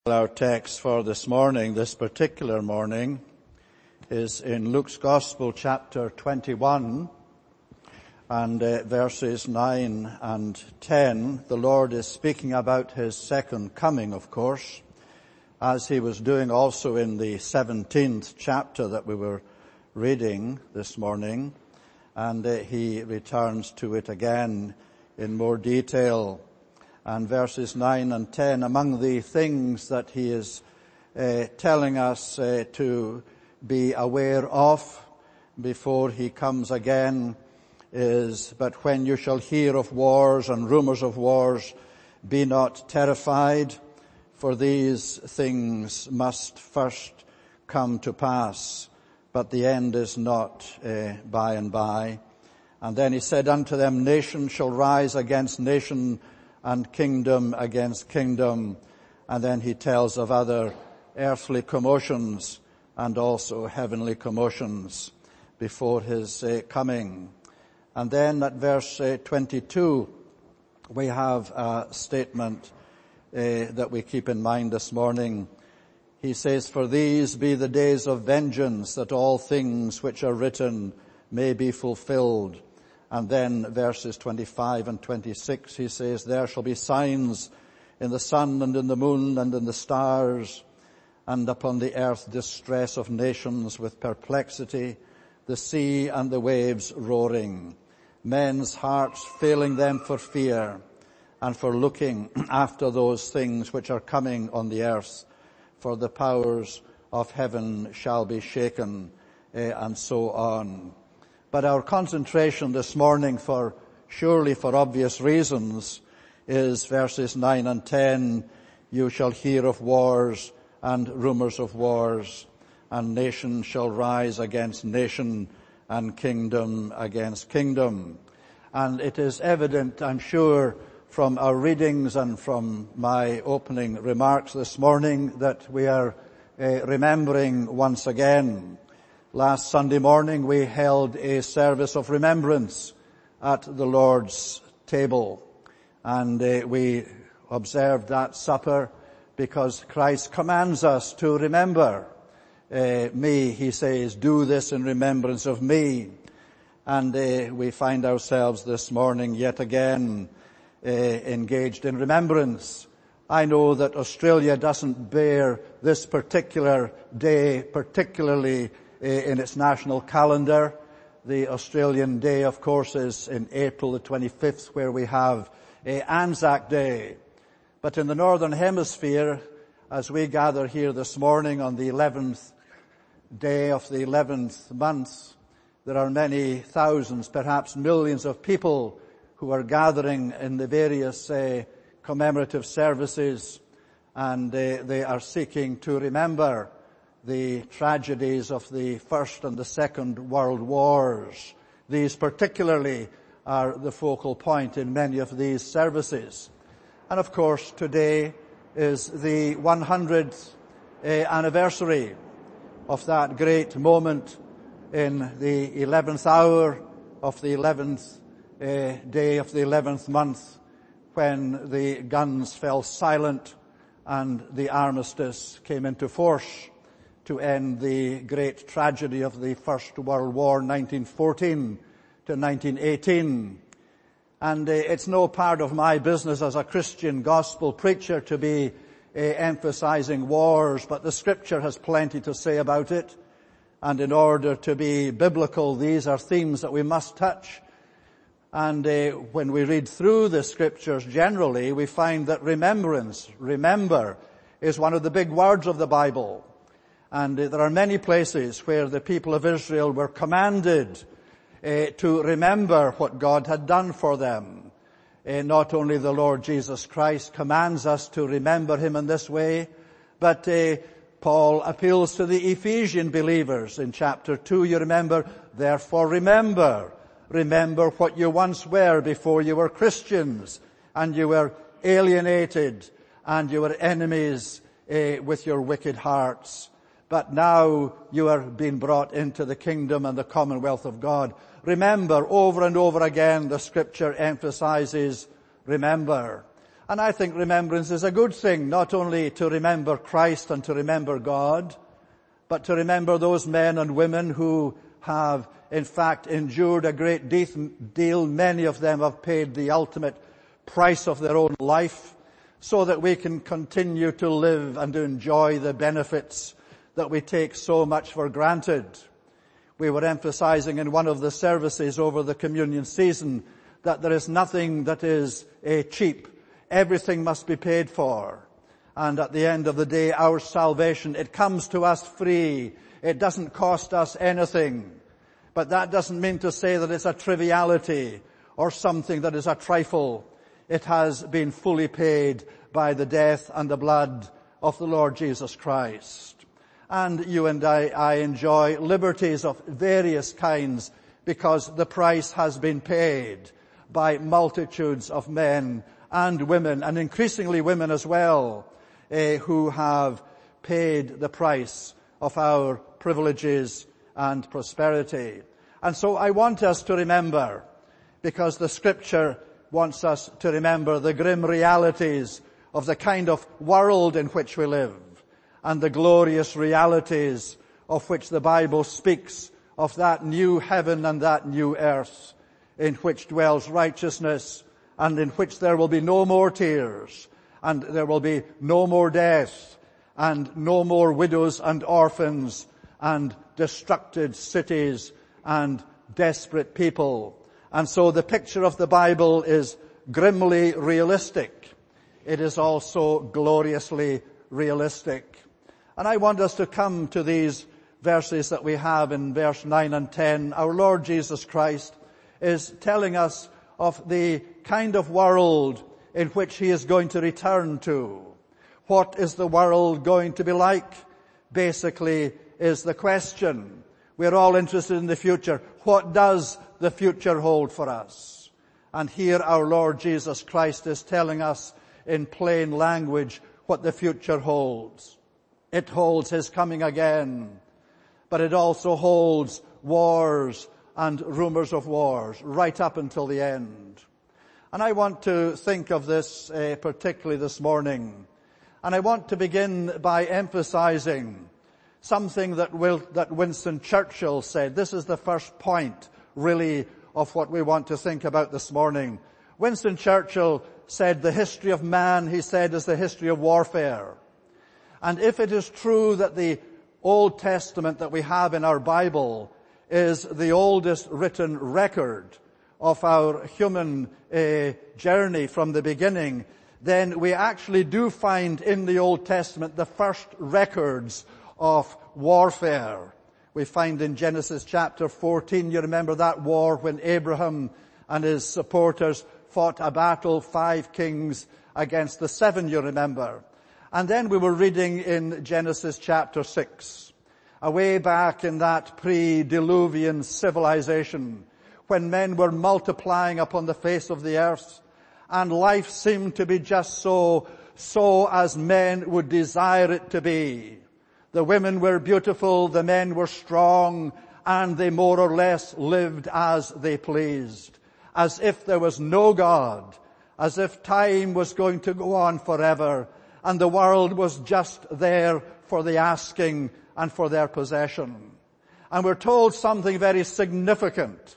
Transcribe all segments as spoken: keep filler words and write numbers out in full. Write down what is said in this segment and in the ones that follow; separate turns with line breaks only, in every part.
Our text for this morning, this particular morning, is in Luke's Gospel, chapter twenty-one, and uh, verses nine and ten. The Lord is speaking about His second coming, of course, as He was doing also in the seventeenth chapter that we were reading this morning, and uh, He returns to it again in more detail. And verses nine and ten, among the things that he is uh, telling us uh, to be aware of before he comes again is, "But when you shall hear of wars and rumors of wars, be not terrified, for these things must first come to pass, but the end is not uh, by and by." And then he said unto them, "Nation shall rise against nation, and kingdom against kingdom." And then he tells of other earthly commotions and also heavenly commotions before his uh, coming. And then at verse uh, twenty-two, we have a statement uh, that we keep in mind this morning. He says, "For these be the days of vengeance, that all things which are written may be fulfilled." And then verses twenty-five and twenty-six, he says, "There shall be signs in the sun and in the moon and in the stars, and upon the earth distress of nations with perplexity, the sea and the waves roaring, men's hearts failing them for fear and for looking after those things which are coming on the earth, for the powers of heaven shall be shaken," eh, and so on. But our concentration this morning, for surely for obvious reasons, is verses nine and ten. "You shall hear of wars and rumors of wars, and nation shall rise against nation, and kingdom against kingdom." And it is evident, I'm sure, from our readings and from my opening remarks this morning, that we are uh, remembering once again. Last Sunday morning we held a service of remembrance at the Lord's table, and uh, we observed that supper because Christ commands us to remember uh, me. He says, "Do this in remembrance of me." And uh, we find ourselves this morning yet again uh, engaged in remembrance. I know that Australia doesn't bear this particular day particularly in its national calendar. The Australian Day, of course, is in April the twenty-fifth, where we have a Anzac Day. But in the Northern Hemisphere, as we gather here this morning on the eleventh day of the eleventh month, there are many thousands, perhaps millions of people who are gathering in the various uh, commemorative services, and uh, they are seeking to remember the tragedies of the First and the Second World Wars. These particularly are the focal point in many of these services. And of course, today is the one hundredth uh, anniversary of that great moment in the eleventh hour of the eleventh uh, day of the eleventh month, when the guns fell silent and the armistice came into force to end the great tragedy of the First World War, nineteen fourteen to nineteen eighteen. And uh, it's no part of my business as a Christian gospel preacher to be uh, emphasizing wars, but the Scripture has plenty to say about it. And in order to be biblical, these are themes that we must touch. And uh, when we read through the Scriptures generally, we find that remembrance, remember, is one of the big words of the Bible. And uh, there are many places where the people of Israel were commanded uh, to remember what God had done for them. Uh, not only the Lord Jesus Christ commands us to remember Him in this way, but uh, Paul appeals to the Ephesian believers in chapter two. You remember, "Therefore remember, remember what you once were before you were Christians, and you were alienated, and you were enemies uh, with your wicked hearts. But now you are being brought into the kingdom and the commonwealth of God." Remember, over and over again, the Scripture emphasizes remember. And I think remembrance is a good thing, not only to remember Christ and to remember God, but to remember those men and women who have, in fact, endured a great deal. Many of them have paid the ultimate price of their own life so that we can continue to live and to enjoy the benefits that we take so much for granted. We were emphasizing in one of the services over the communion season that there is nothing that is uh, cheap. Everything must be paid for. And at the end of the day, our salvation, it comes to us free. It doesn't cost us anything. But that doesn't mean to say that it's a triviality or something that is a trifle. It has been fully paid by the death and the blood of the Lord Jesus Christ. And you and I, I enjoy liberties of various kinds because the price has been paid by multitudes of men and women, and increasingly women as well, uh, who have paid the price of our privileges and prosperity. And so I want us to remember, because the Scripture wants us to remember the grim realities of the kind of world in which we live, and the glorious realities of which the Bible speaks, of that new heaven and that new earth in which dwells righteousness, and in which there will be no more tears, and there will be no more death, and no more widows and orphans, and destructed cities, and desperate people. And so the picture of the Bible is grimly realistic. It is also gloriously realistic. And I want us to come to these verses that we have in verse nine and ten. Our Lord Jesus Christ is telling us of the kind of world in which he is going to return to. What is the world going to be like? Basically is the question. We're all interested in the future. What does the future hold for us? And here our Lord Jesus Christ is telling us in plain language what the future holds. It holds his coming again, but it also holds wars and rumors of wars right up until the end. And I want to think of this uh, particularly this morning. And I want to begin by emphasizing something that, Will, that Winston Churchill said. This is the first point, really, of what we want to think about this morning. Winston Churchill said the history of man, he said, is the history of warfare. And if it is true that the Old Testament that we have in our Bible is the oldest written record of our human uh, journey from the beginning, then we actually do find in the Old Testament the first records of warfare. We find in Genesis chapter fourteen, you remember that war when Abraham and his supporters fought a battle, five kings against the seven, you remember. And then we were reading in Genesis chapter six, away back in that pre-Diluvian civilization, when men were multiplying upon the face of the earth, and life seemed to be just so, so as men would desire it to be. The women were beautiful, the men were strong, and they more or less lived as they pleased, as if there was no God, as if time was going to go on forever, and the world was just there for the asking and for their possession. And we're told something very significant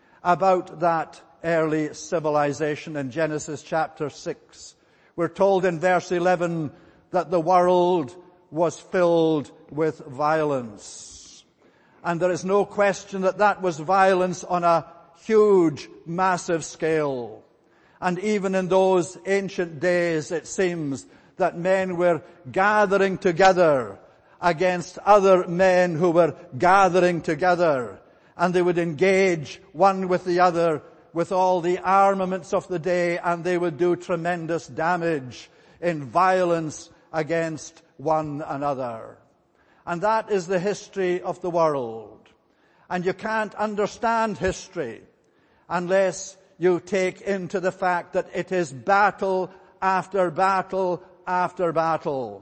about that early civilization in Genesis chapter six. We're told in verse eleven that the world was filled with violence. And there is no question that that was violence on a huge, massive scale. And even in those ancient days, it seems that men were gathering together against other men who were gathering together. And they would engage one with the other with all the armaments of the day, and they would do tremendous damage in violence against one another. And that is the history of the world. And you can't understand history unless you take into the fact that it is battle after battle after battle,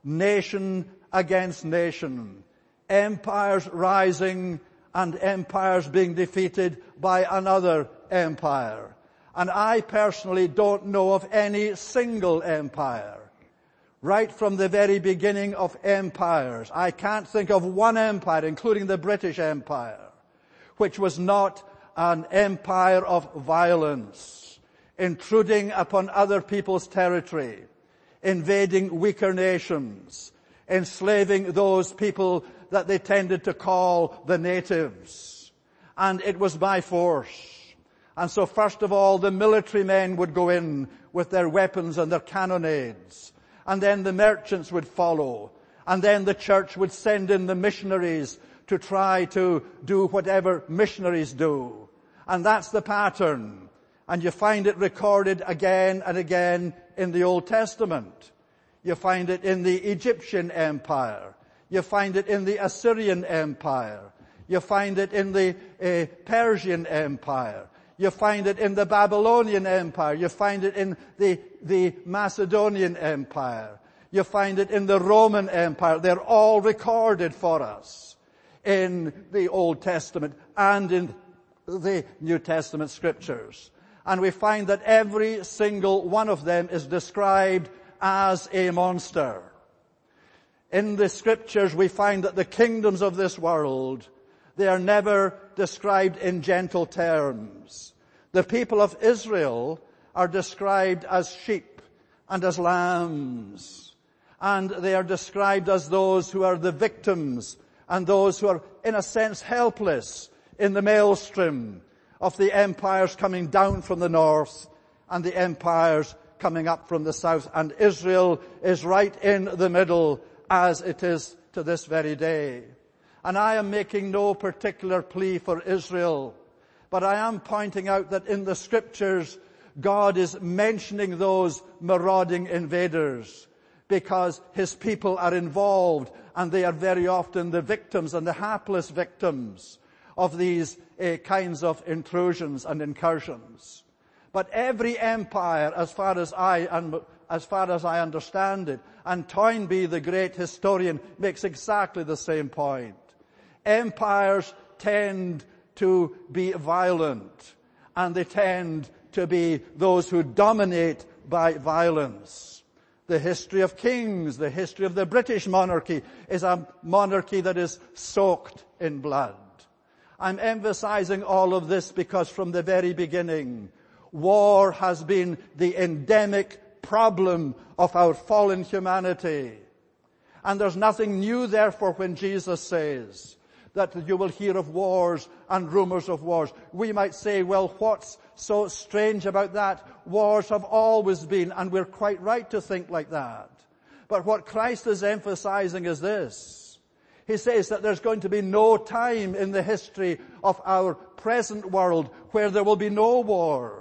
nation against nation, empires rising and empires being defeated by another empire. And I personally don't know of any single empire, right from the very beginning of empires. I can't think of one empire, including the British Empire, which was not an empire of violence, intruding upon other people's territory, invading weaker nations, enslaving those people that they tended to call the natives. And it was by force. And so first of all, the military men would go in with their weapons and their cannonades. And then the merchants would follow. And then the church would send in the missionaries to try to do whatever missionaries do. And that's the pattern. And you find it recorded again and again in the Old Testament. You find it in the Egyptian Empire. You find it in the Assyrian Empire. You find it in the uh, Persian Empire. You find it in the Babylonian Empire. You find it in the, the Macedonian Empire. You find it in the Roman Empire. They're all recorded for us in the Old Testament and in the New Testament scriptures. And we find that every single one of them is described as a monster. In the scriptures we find that the kingdoms of this world, they are never described in gentle terms. The people of Israel are described as sheep and as lambs. And they are described as those who are the victims and those who are, in a sense, helpless in the maelstrom of the empires coming down from the north and the empires coming up from the south. And Israel is right in the middle, as it is to this very day. And I am making no particular plea for Israel, but I am pointing out that in the scriptures, God is mentioning those marauding invaders because his people are involved, and they are very often the victims and the hapless victims of these uh, kinds of intrusions and incursions. But every empire, as far as I and as far as I understand it, and Toynbee, the great historian, makes exactly the same point. Empires tend to be violent, and they tend to be those who dominate by violence. The history of kings, the history of the British monarchy, is a monarchy that is soaked in blood. I'm emphasizing all of this because from the very beginning, war has been the endemic problem of our fallen humanity. And there's nothing new, therefore, when Jesus says that you will hear of wars and rumors of wars. We might say, well, what's so strange about that? Wars have always been, and we're quite right to think like that. But what Christ is emphasizing is this. He says that there's going to be no time in the history of our present world where there will be no wars.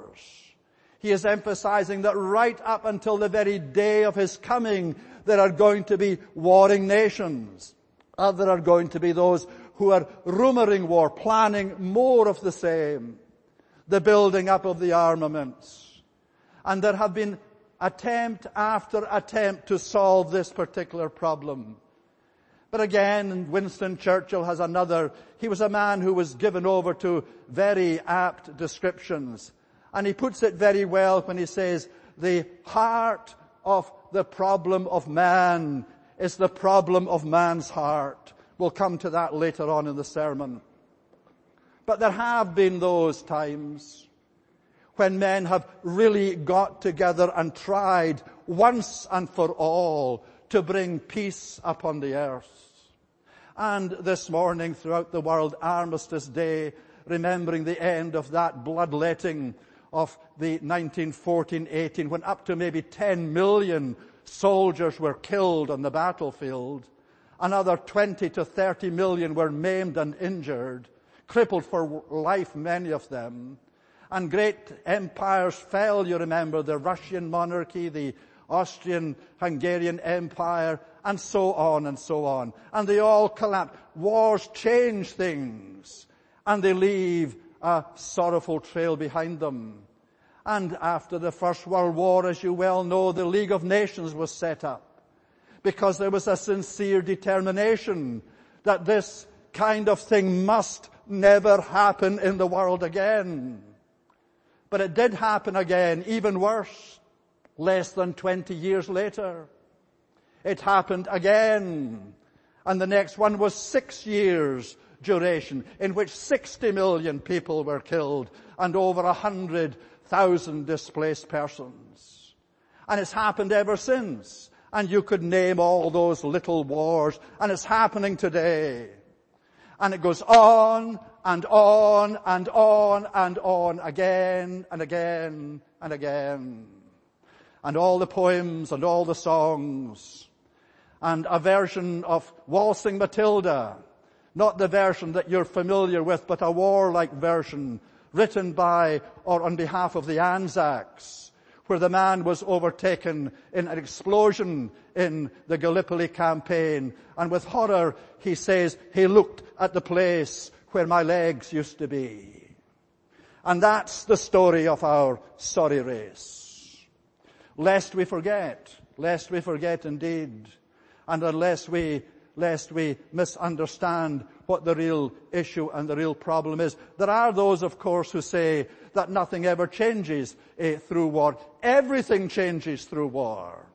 He is emphasizing that right up until the very day of his coming, there are going to be warring nations. And there are going to be those who are rumoring war, planning more of the same, the building up of the armaments. And there have been attempt after attempt to solve this particular problem. But again, Winston Churchill has another. He was a man who was given over to very apt descriptions. And he puts it very well when he says, the heart of the problem of man is the problem of man's heart. We'll come to that later on in the sermon. But there have been those times when men have really got together and tried once and for all to bring peace upon the earth. And this morning throughout the world, Armistice Day, remembering the end of that bloodletting of the nineteen fourteen eighteen, when up to maybe ten million soldiers were killed on the battlefield. Another twenty to thirty million were maimed and injured, crippled for life, many of them. And great empires fell, you remember, the Russian monarchy, the Austrian-Hungarian Empire, and so on and so on. And they all collapsed. Wars change things, and they leave a sorrowful trail behind them. And after the First World War, as you well know, the League of Nations was set up because there was a sincere determination that this kind of thing must never happen in the world again. But it did happen again, even worse, less than twenty years later. It happened again. And the next one was six years duration, in which sixty million people were killed and over a hundred thousand displaced persons. And it's happened ever since. And you could name all those little wars. And it's happening today. And it goes on and on and on and on again and again and again. And all the poems and all the songs. And a version of Waltzing Matilda. Not the version that you're familiar with, but a warlike version written by or on behalf of the Anzacs, where the man was overtaken in an explosion in the Gallipoli campaign. And with horror, he says, he looked at the place where my legs used to be. And that's the story of our sorry race. Lest we forget, lest we forget indeed, and unless we lest we misunderstand what the real issue and the real problem is. There are those, of course, who say that nothing ever changes eh, through war. Everything changes through war.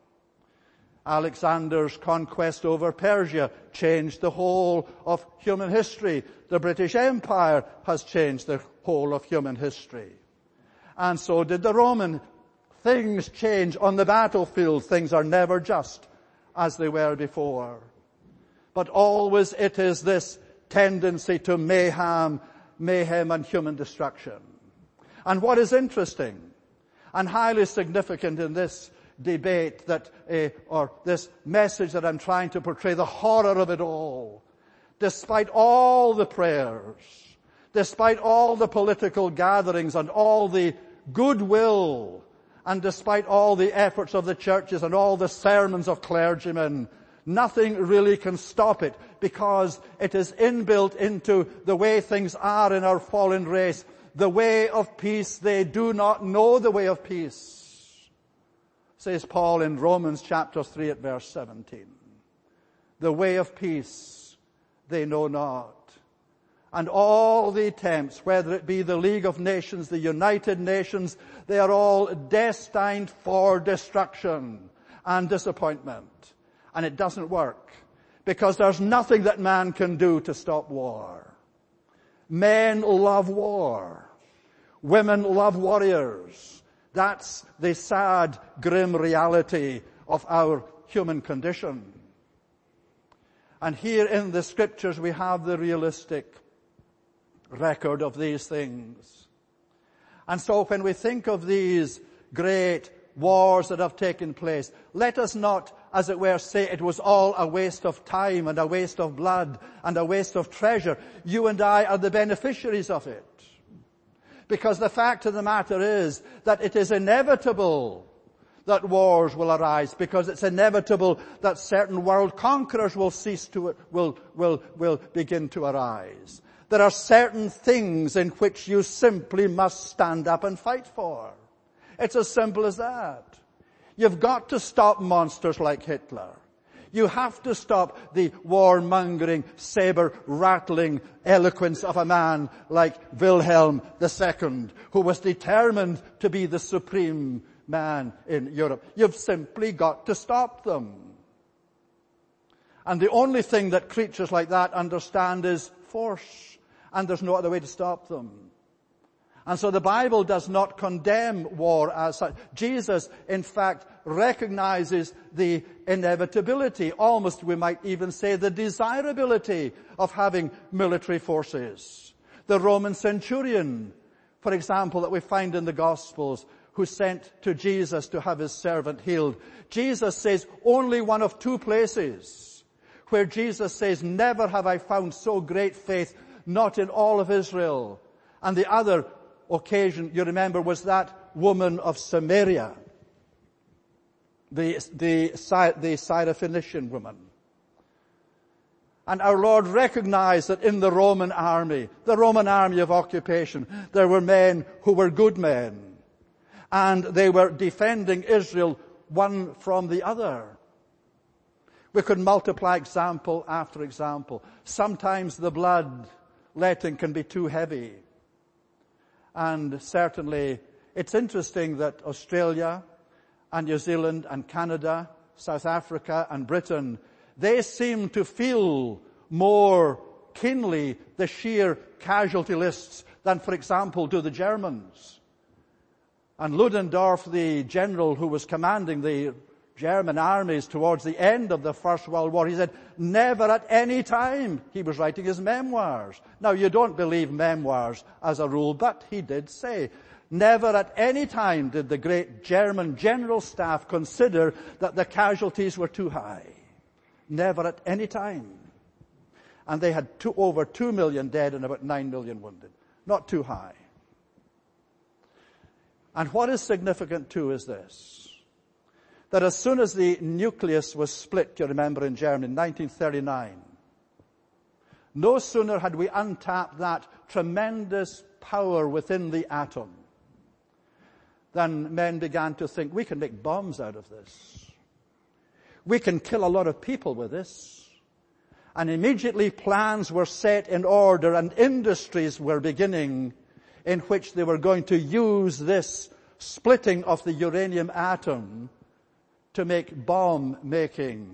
Alexander's conquest over Persia changed the whole of human history. The British Empire has changed the whole of human history. And so did the Roman. Things change on the battlefield. Things are never just as they were before. But always it is this tendency to mayhem, mayhem and human destruction. And what is interesting and highly significant in this debate that, uh, or this message that I'm trying to portray, the horror of it all, despite all the prayers, despite all the political gatherings and all the goodwill, and despite all the efforts of the churches and all the sermons of clergymen, nothing really can stop it, because it is inbuilt into the way things are in our fallen race. The way of peace, they do not know the way of peace, says Paul in Romans chapter three at verse seventeen. The way of peace they know not. And all the attempts, whether it be the League of Nations, the United Nations, they are all destined for destruction and disappointment. And it doesn't work, because there's nothing that man can do to stop war. Men love war. Women love warriors. That's the sad, grim reality of our human condition. And here in the scriptures we have the realistic record of these things. And so when we think of these great wars that have taken place, let us not, as it were, say it was all a waste of time and a waste of blood and a waste of treasure. You and I are the beneficiaries of it. Because the fact of the matter is that it is inevitable that wars will arise, because it's inevitable that certain world conquerors will cease to, will, will, will begin to arise. There are certain things in which you simply must stand up and fight for. It's as simple as that. You've got to stop monsters like Hitler. You have to stop the warmongering, saber-rattling eloquence of a man like Wilhelm the Second, who was determined to be the supreme man in Europe. You've simply got to stop them. And the only thing that creatures like that understand is force. And there's no other way to stop them. And so the Bible does not condemn war as such. Jesus, in fact, recognizes the inevitability, almost we might even say the desirability of having military forces. The Roman centurion, for example, that we find in the Gospels, who sent to Jesus to have his servant healed. Jesus says only one of two places where Jesus says, never have I found so great faith, not in all of Israel. And the other occasion, you remember, was that woman of Samaria, the, the, the Syrophoenician woman. And our Lord recognized that in the Roman army, the Roman army of occupation, there were men who were good men. And they were defending Israel one from the other. We could multiply example after example. Sometimes the blood letting can be too heavy. And certainly It's interesting that Australia and New Zealand and Canada, South Africa and Britain, they seem to feel more keenly the sheer casualty lists than, for example, do the Germans. And Ludendorff, the general who was commanding the German armies towards the end of the First World War, he said, never at any time, he was writing his memoirs. Now, you don't believe memoirs as a rule, but he did say, never at any time did the great German General Staff consider that the casualties were too high. Never at any time. And they had two, over two million dead and about nine million wounded. Not too high. And what is significant too is this, that as soon as the nucleus was split, you remember in Germany in nineteen thirty-nine, no sooner had we untapped that tremendous power within the atom than men began to think, we can make bombs out of this. We can kill a lot of people with this. And immediately plans were set in order and industries were beginning in which they were going to use this splitting of the uranium atom to make bomb-making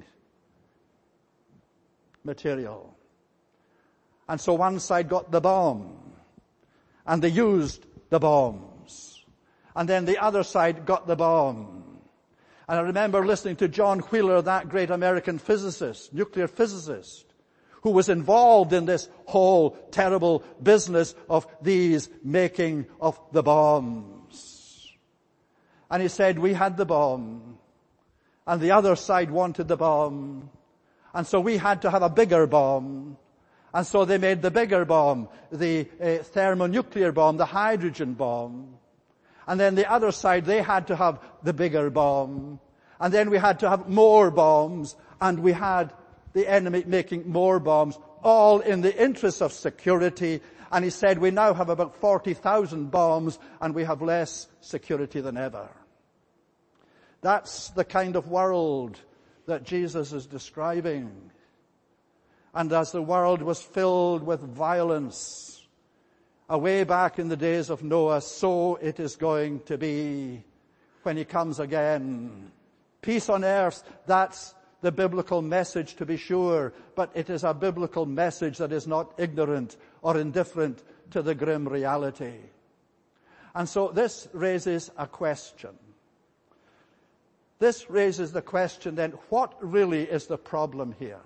material. And so one side got the bomb, and they used the bombs. And then the other side got the bomb. And I remember listening to John Wheeler, that great American physicist, nuclear physicist, who was involved in this whole terrible business of these making of the bombs. And he said, we had the bomb, and the other side wanted the bomb, and so we had to have a bigger bomb. And so they made the bigger bomb, the uh, thermonuclear bomb, the hydrogen bomb. And then the other side, they had to have the bigger bomb. And then we had to have more bombs, and we had the enemy making more bombs, all in the interest of security. And he said, we now have about forty thousand bombs, and we have less security than ever. That's the kind of world that Jesus is describing. And as the world was filled with violence away back in the days of Noah, so it is going to be when he comes again. Peace on earth, that's the biblical message, to be sure, but it is a biblical message that is not ignorant or indifferent to the grim reality. And so this raises a question. This raises the question then, what really is the problem here?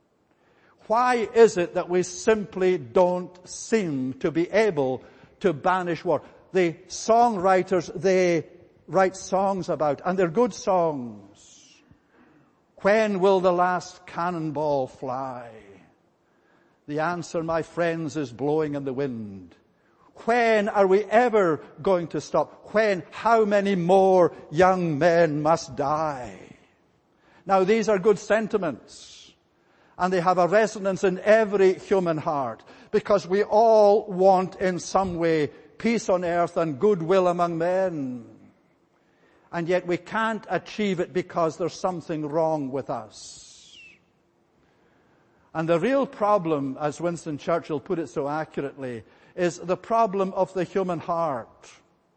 Why is it that we simply don't seem to be able to banish war? The songwriters, they write songs about, and they're good songs. When will the last cannonball fly? The answer, my friends, is blowing in the wind. When are we ever going to stop? When? How many more young men must die? Now, these are good sentiments, and they have a resonance in every human heart, because we all want in some way peace on earth and goodwill among men. And yet we can't achieve it because there's something wrong with us. And the real problem, as Winston Churchill put it so accurately, is the problem of the human heart.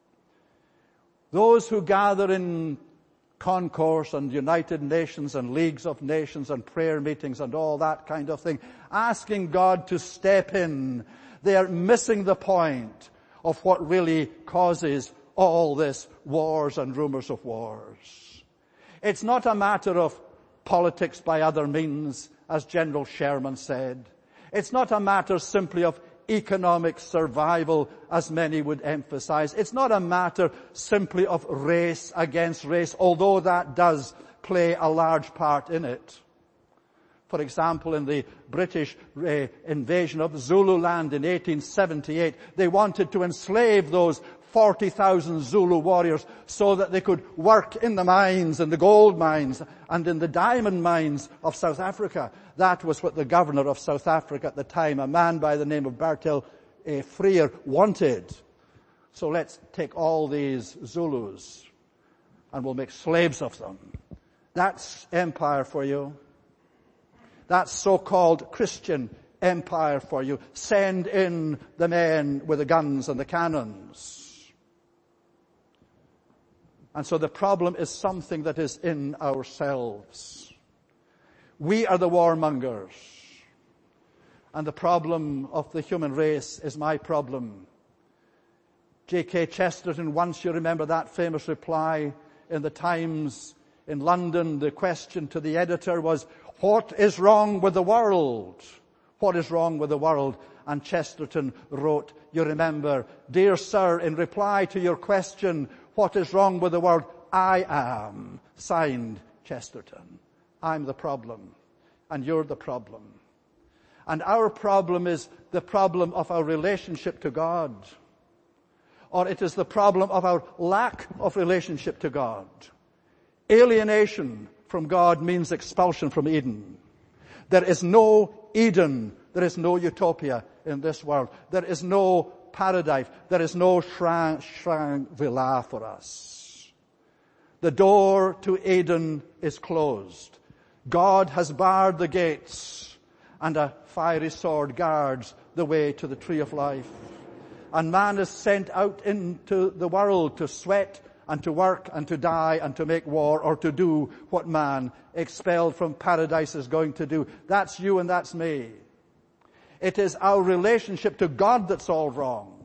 Those who gather in concourse and United Nations and leagues of nations and prayer meetings and all that kind of thing, asking God to step in, they are missing the point of what really causes all this wars and rumors of wars. It's not a matter of politics by other means, as General Sherman said. It's not a matter simply of economic survival, as many would emphasize. It's not a matter simply of race against race, although that does play a large part in it. For example, in the British uh, invasion of Zululand in eighteen seventy-eight, they wanted to enslave those forty thousand Zulu warriors so that they could work in the mines, in the gold mines, and in the diamond mines of South Africa. That was what the governor of South Africa at the time, a man by the name of Bertel uh, Freer, wanted. So let's take all these Zulus and we'll make slaves of them. That's empire for you. That's so-called Christian empire for you. Send in the men with the guns and the cannons. And so the problem is something that is in ourselves. We are the warmongers. And the problem of the human race is my problem. G K Chesterton, once you remember that famous reply in the Times in London, the question to the editor was, what is wrong with the world? What is wrong with the world? And Chesterton wrote, you remember, dear sir, in reply to your question, what is wrong with the world? I am. Signed, Chesterton. I'm the problem. And you're the problem. And our problem is the problem of our relationship to God. Or it is the problem of our lack of relationship to God. Alienation from God means expulsion from Eden. There is no Eden. There is no utopia in this world. There is no paradise. There is no Shangri-La for us. The door to Eden is closed. God has barred the gates, and a fiery sword guards the way to the tree of life. And man is sent out into the world to sweat and to work and to die and to make war, or to do what man expelled from paradise is going to do. That's you and that's me. It is our relationship to God that's all wrong.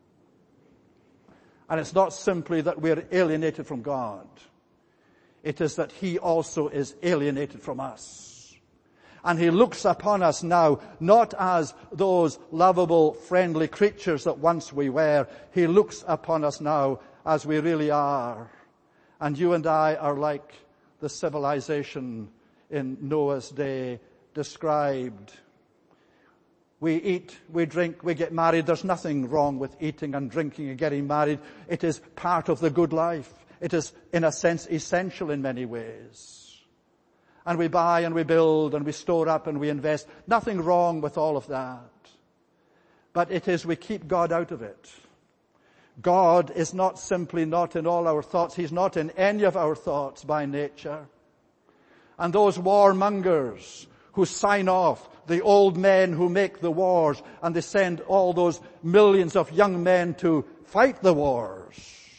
And it's not simply that we're alienated from God. It is that He also is alienated from us. And He looks upon us now not as those lovable, friendly creatures that once we were. He looks upon us now as we really are. And you and I are like the civilization in Noah's day described. We eat, we drink, we get married. There's nothing wrong with eating and drinking and getting married. It is part of the good life. It is, in a sense, essential in many ways. And we buy and we build and we store up and we invest. Nothing wrong with all of that. But it is we keep God out of it. God is not simply not in all our thoughts. He's not in any of our thoughts by nature. And those warmongers who sign off, the old men who make the wars, and they send all those millions of young men to fight the wars.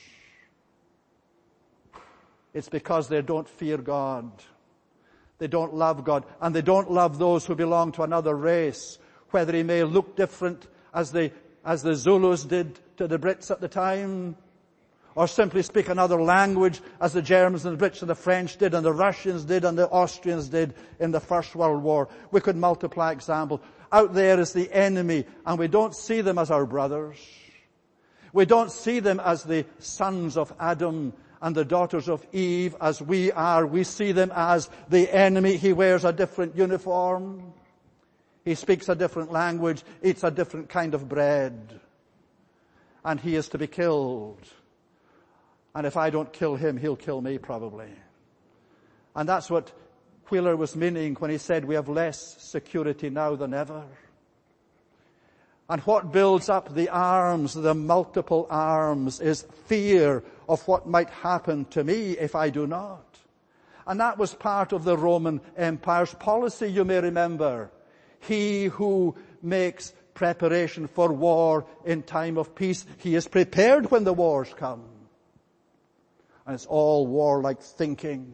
It's because they don't fear God. They don't love God. And they don't love those who belong to another race, whether he may look different as the, as the Zulus did to the Brits at the time, or simply speak another language as the Germans and the Brits and the French did and the Russians did and the Austrians did in the First World War. We could multiply examples. Out there is the enemy, and we don't see them as our brothers. We don't see them as the sons of Adam and the daughters of Eve as we are. We see them as the enemy. He wears a different uniform. He speaks a different language, eats a different kind of bread. And he is to be killed. And if I don't kill him, he'll kill me probably. And that's what Wheeler was meaning when he said we have less security now than ever. And what builds up the arms, the multiple arms, is fear of what might happen to me if I do not. And that was part of the Roman Empire's policy, you may remember. He who makes preparation for war in time of peace, he is prepared when the wars come. And it's all warlike thinking.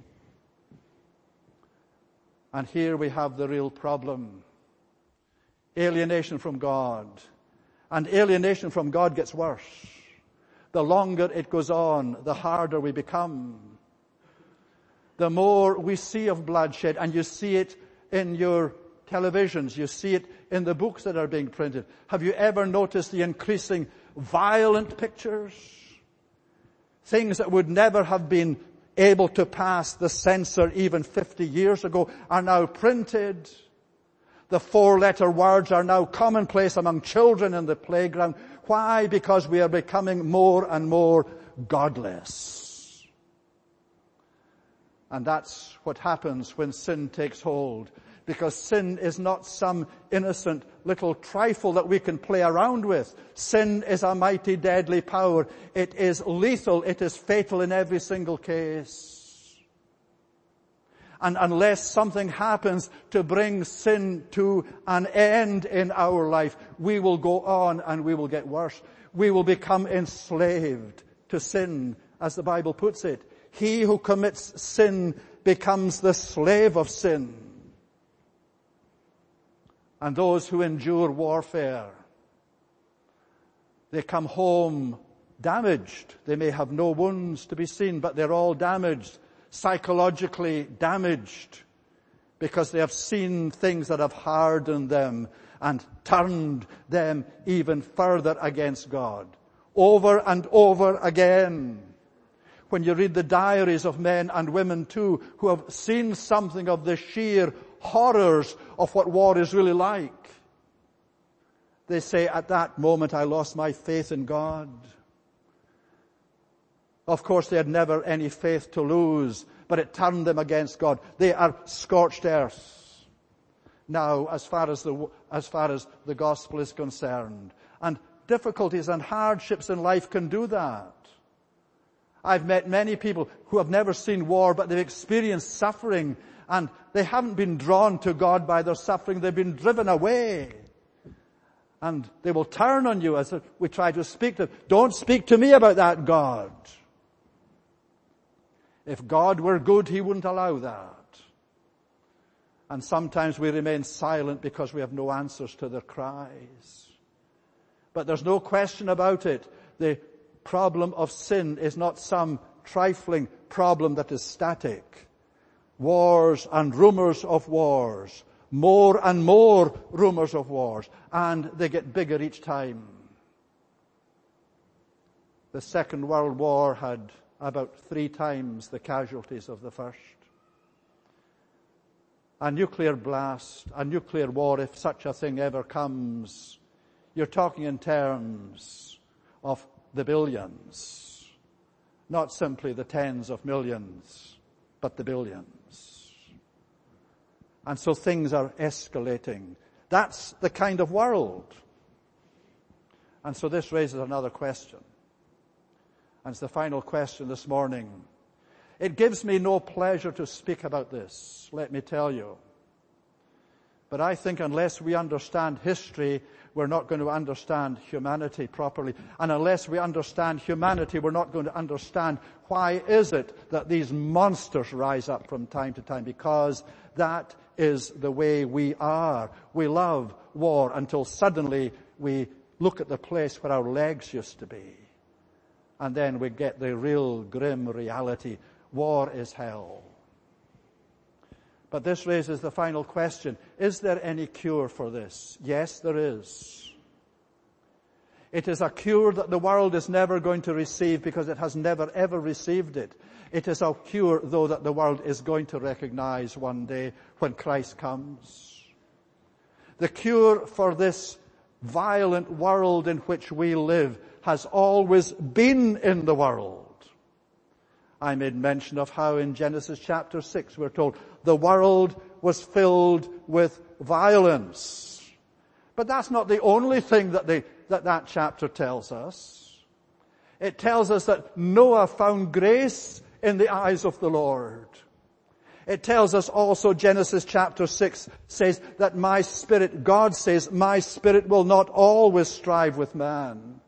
And here we have the real problem. Alienation from God. And alienation from God gets worse. The longer it goes on, the harder we become. The more we see of bloodshed, and you see it in your televisions, you see it in the books that are being printed. Have you ever noticed the increasing violent pictures? Things that would never have been able to pass the censor even fifty years ago are now printed. The four-letter words are now commonplace among children in the playground. Why? Because we are becoming more and more godless. And that's what happens when sin takes hold. Because sin is not some innocent little trifle that we can play around with. Sin is a mighty deadly power. It is lethal. It is fatal in every single case. And unless something happens to bring sin to an end in our life, we will go on and we will get worse. We will become enslaved to sin as the Bible puts it. He who commits sin becomes the slave of sin. And those who endure warfare, they come home damaged. They may have no wounds to be seen, but they're all damaged, psychologically damaged, because they have seen things that have hardened them and turned them even further against God. Over and over again. When you read the diaries of men and women too, who have seen something of the sheer horrors of what war is really like, they say, at that moment I lost my faith in God. Of course, they had never any faith to lose, but it turned them against God. They are scorched earth now, as far as the, as far as the gospel is concerned. And difficulties and hardships in life can do that. I've met many people who have never seen war, but they've experienced suffering, and they haven't been drawn to God by their suffering. They've been driven away. And they will turn on you as we try to speak to them. Don't speak to me about that God. If God were good, He wouldn't allow that. And sometimes we remain silent because we have no answers to their cries. But there's no question about it. The problem of sin is not some trifling problem that is static. Wars and rumors of wars. More and more rumors of wars. And they get bigger each time. The Second World War had about three times the casualties of the first. A nuclear blast, a nuclear war, if such a thing ever comes, you're talking in terms of the billions. Not simply the tens of millions, but the billions. And so things are escalating. That's the kind of world. And so this raises another question. And it's the final question this morning. It gives me no pleasure to speak about this, let me tell you. But I think unless we understand history, we're not going to understand humanity properly. And unless we understand humanity, we're not going to understand why is it that these monsters rise up from time to time. Because that is the way we are. We love war until suddenly we look at the place where our legs used to be. And then we get the real grim reality. War is hell. But this raises the final question. Is there any cure for this? Yes, there is. It is a cure that the world is never going to receive because it has never ever received it. It is a cure, though, that the world is going to recognize one day when Christ comes. The cure for this violent world in which we live has always been in the world. I made mention of how in Genesis chapter six we're told the world was filled with violence. But that's not the only thing that, they, that that chapter tells us. It tells us that Noah found grace in the eyes of the Lord. It tells us also, Genesis chapter six says that my spirit, God says, my spirit will not always strive with man.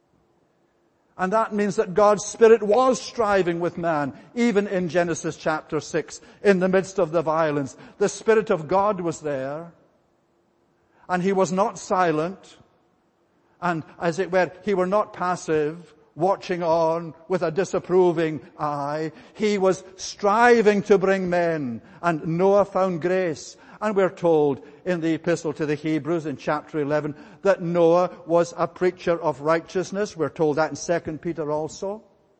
And that means that God's Spirit was striving with man, even in Genesis chapter six, in the midst of the violence. The Spirit of God was there, and He was not silent, and as it were, He were not passive, watching on with a disapproving eye. He was striving to bring men, and Noah found grace. And we're told in the epistle to the Hebrews in chapter eleven that Noah was a preacher of righteousness. We're told that in Second Peter also.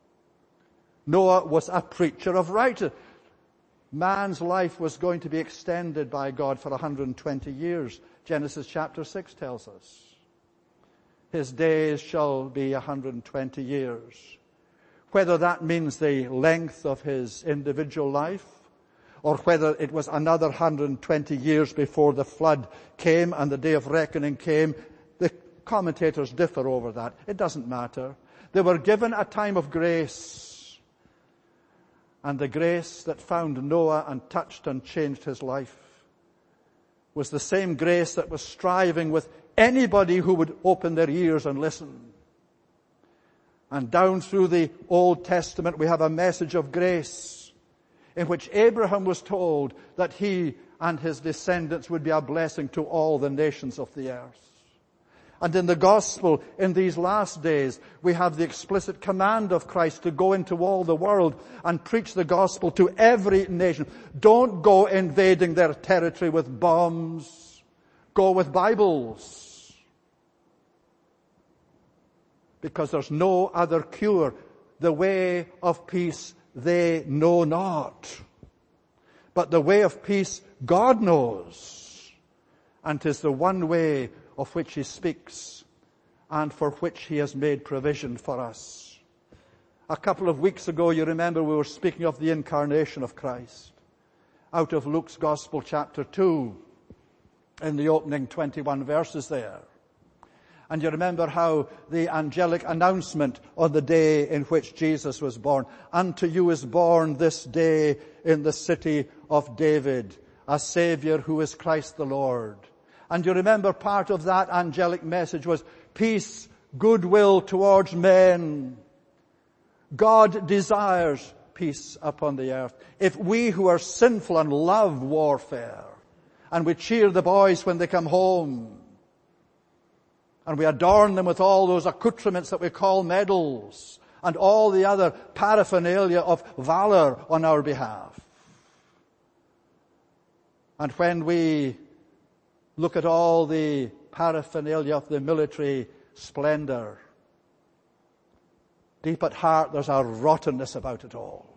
Noah was a preacher of righteousness. Man's life was going to be extended by God for one hundred twenty years. Genesis chapter six tells us. His days shall be one hundred twenty years. Whether that means the length of his individual life, or whether it was another one hundred twenty years before the flood came and the day of reckoning came, the commentators differ over that. It doesn't matter. They were given a time of grace. And the grace that found Noah and touched and changed his life was the same grace that was striving with anybody who would open their ears and listen. And down through the Old Testament we have a message of grace in which Abraham was told that he and his descendants would be a blessing to all the nations of the earth. And in the gospel, in these last days, we have the explicit command of Christ to go into all the world and preach the gospel to every nation. Don't go invading their territory with bombs. Go with Bibles. Because there's no other cure. The way of peace they know not. But the way of peace God knows. And 'tis the one way of which he speaks and for which he has made provision for us. A couple of weeks ago, you remember we were speaking of the incarnation of Christ out of Luke's Gospel chapter two in the opening twenty-one verses there. And you remember how the angelic announcement on the day in which Jesus was born, unto you is born this day in the city of David a Savior who is Christ the Lord. And you remember part of that angelic message was peace, goodwill towards men. God desires peace upon the earth. If we who are sinful and love warfare, and we cheer the boys when they come home, and we adorn them with all those accoutrements that we call medals, and all the other paraphernalia of valor on our behalf. And when we look at all the paraphernalia of the military splendor, deep at heart there's a rottenness about it all.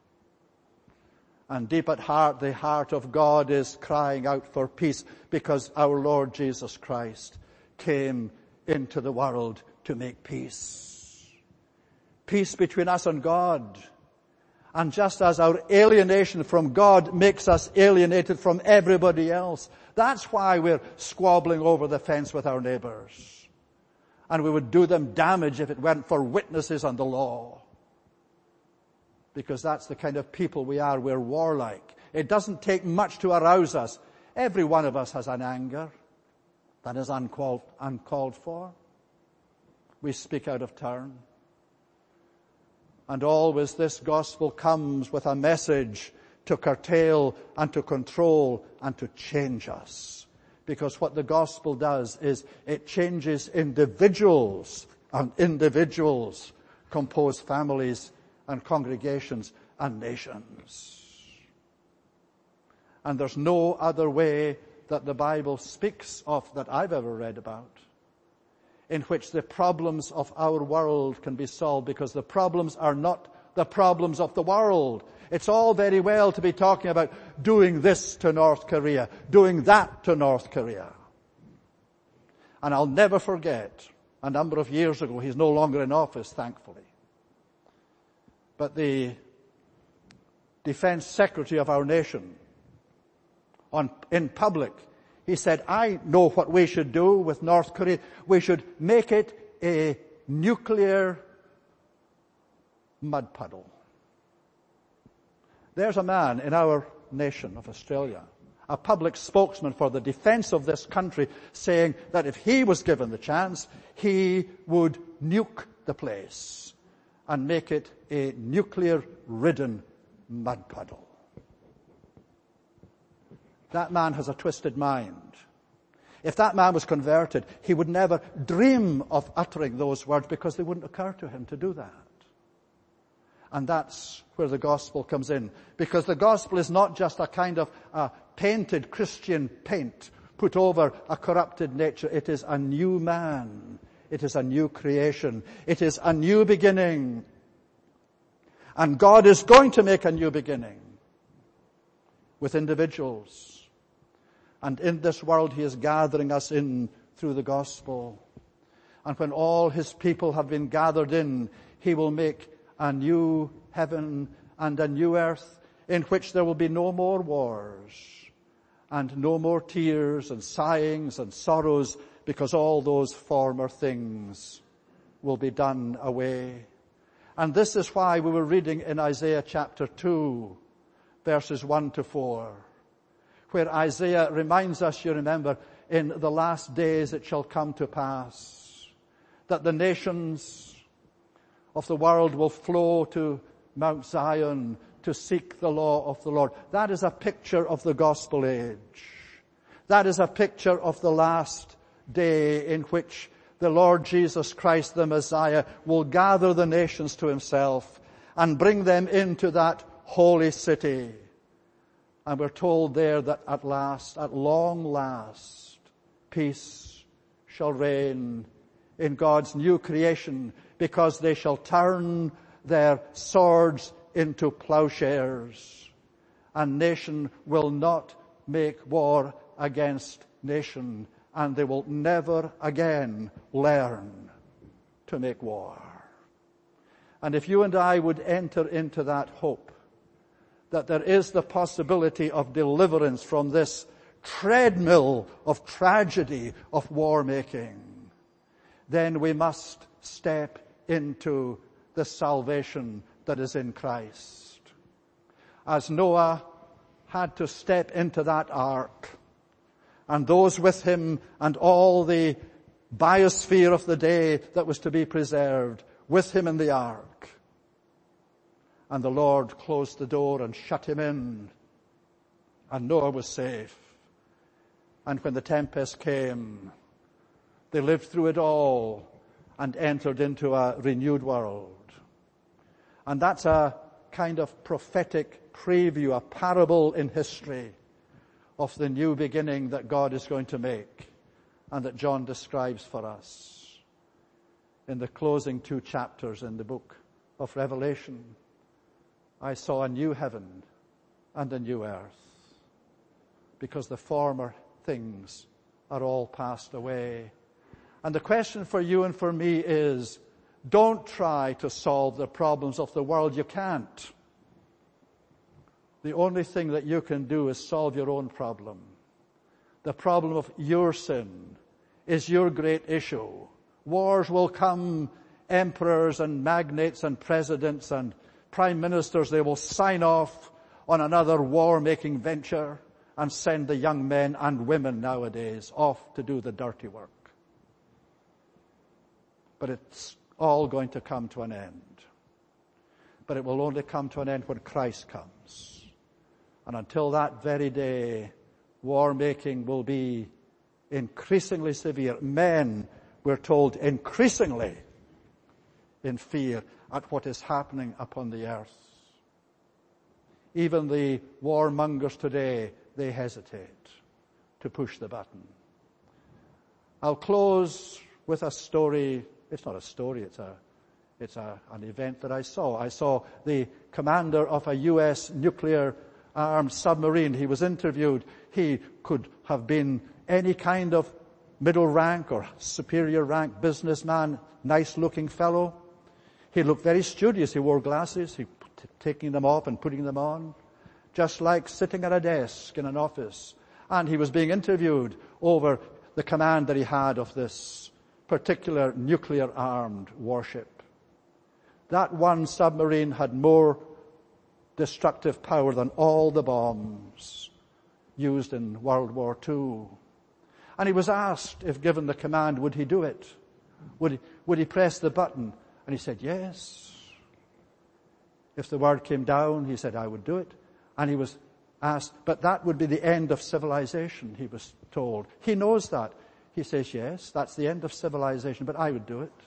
And deep at heart, the heart of God is crying out for peace because our Lord Jesus Christ came into the world to make peace. Peace between us and God. And just as our alienation from God makes us alienated from everybody else, that's why we're squabbling over the fence with our neighbors. And we would do them damage if it weren't for witnesses and the law. Because that's the kind of people we are. We're warlike. It doesn't take much to arouse us. Every one of us has an anger that is uncalled, uncalled for. We speak out of turn. And always this gospel comes with a message to curtail and to control and to change us. Because what the gospel does is it changes individuals, and individuals compose families and congregations and nations. And there's no other way that the Bible speaks of that I've ever read about in which the problems of our world can be solved, because the problems are not the problems of the world. It's all very well to be talking about doing this to North Korea, doing that to North Korea. And I'll never forget, a number of years ago, he's no longer in office, thankfully, but the Defense Secretary of our nation, on, in public, he said, I know what we should do with North Korea. We should make it a nuclear mud puddle. There's a man in our nation of Australia, a public spokesman for the defense of this country, saying that if he was given the chance, he would nuke the place and make it a nuclear-ridden mud puddle. That man has a twisted mind. If that man was converted, he would never dream of uttering those words because they wouldn't occur to him to do that. And that's where the gospel comes in. Because the gospel is not just a kind of uh, painted Christian paint put over a corrupted nature. It is a new man. It is a new creation. It is a new beginning. And God is going to make a new beginning with individuals. And in this world, he is gathering us in through the gospel. And when all his people have been gathered in, he will make a new heaven and a new earth in which there will be no more wars and no more tears and sighings and sorrows, because all those former things will be done away. And this is why we were reading in Isaiah chapter two, verses one to four. Where Isaiah reminds us, you remember, in the last days it shall come to pass that the nations of the world will flow to Mount Zion to seek the law of the Lord. That is a picture of the gospel age. That is a picture of the last day in which the Lord Jesus Christ, the Messiah, will gather the nations to himself and bring them into that holy city. And we're told there that at last, at long last, peace shall reign in God's new creation, because they shall turn their swords into plowshares, and nation will not make war against nation, and they will never again learn to make war. And if you and I would enter into that hope, that there is the possibility of deliverance from this treadmill of tragedy of war making, then we must step into the salvation that is in Christ. As Noah had to step into that ark, and those with him and all the biosphere of the day that was to be preserved with him in the ark, and the Lord closed the door and shut him in, and Noah was safe. And when the tempest came, they lived through it all and entered into a renewed world. And that's a kind of prophetic preview, a parable in history of the new beginning that God is going to make and that John describes for us in the closing two chapters in the book of Revelation. I saw a new heaven and a new earth, because the former things are all passed away. And the question for you and for me is, don't try to solve the problems of the world. You can't. The only thing that you can do is solve your own problem. The problem of your sin is your great issue. Wars will come, emperors and magnates and presidents and prime ministers, they will sign off on another war-making venture and send the young men and women nowadays off to do the dirty work. But it's all going to come to an end. But it will only come to an end when Christ comes. And until that very day, war-making will be increasingly severe. Men, we're told, increasingly in fear at what is happening upon the earth. Even the warmongers today, they hesitate to push the button. I'll close with a story. It's not a story, it's a, it's a, an event that I saw. I saw the commander of a U S nuclear armed submarine. He was interviewed. He could have been any kind of middle rank or superior rank businessman, nice looking fellow. He looked very studious. He wore glasses. He t- taking them off and putting them on, just like sitting at a desk in an office. And he was being interviewed over the command that he had of this particular nuclear-armed warship. That one submarine had more destructive power than all the bombs used in World War Two. And he was asked, if given the command, would he do it? Would he, would he press the button? And he said, yes. If the word came down, he said, I would do it. And he was asked, but that would be the end of civilization, he was told. He knows that. He says, yes, that's the end of civilization, but I would do it.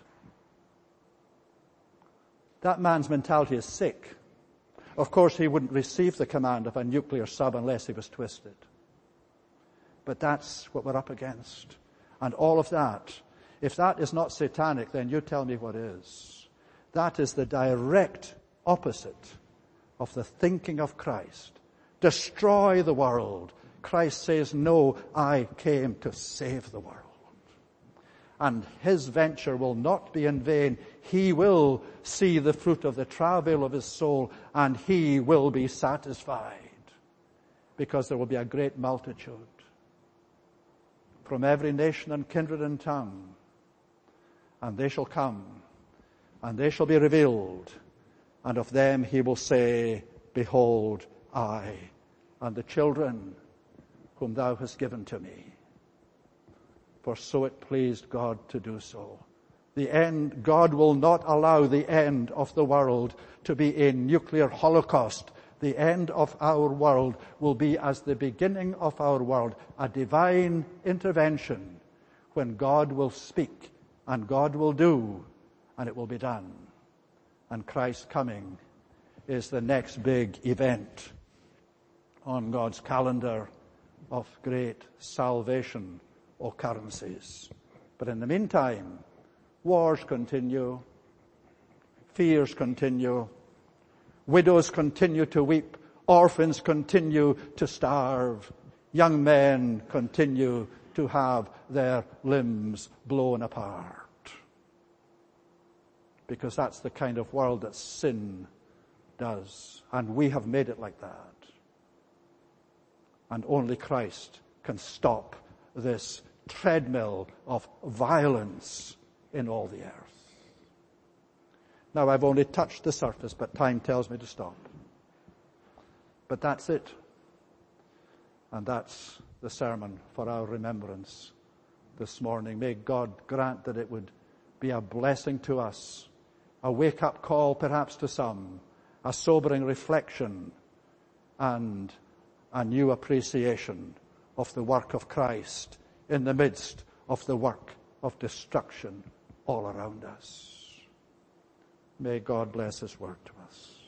That man's mentality is sick. Of course, he wouldn't receive the command of a nuclear sub unless he was twisted. But that's what we're up against. And all of that, if that is not satanic, then you tell me what is. That is the direct opposite of the thinking of Christ. Destroy the world. Christ says, no, I came to save the world. And his venture will not be in vain. He will see the fruit of the travail of his soul, and he will be satisfied, because there will be a great multitude from every nation and kindred and tongue. And they shall come, and they shall be revealed, and of them he will say, behold, I, and the children whom thou hast given to me. For so it pleased God to do so. The end, God will not allow the end of the world to be a nuclear holocaust. The end of our world will be as the beginning of our world, a divine intervention when God will speak and God will do, and it will be done. And Christ's coming is the next big event on God's calendar of great salvation occurrences. But in the meantime, wars continue, fears continue, widows continue to weep, orphans continue to starve, young men continue to have their limbs blown apart. Because that's the kind of world that sin does. And we have made it like that. And only Christ can stop this treadmill of violence in all the earth. Now, I've only touched the surface, but time tells me to stop. But that's it. And that's the sermon for our remembrance this morning. May God grant that it would be a blessing to us, a wake-up call perhaps to some, a sobering reflection, and a new appreciation of the work of Christ in the midst of the work of destruction all around us. May God bless His word to us.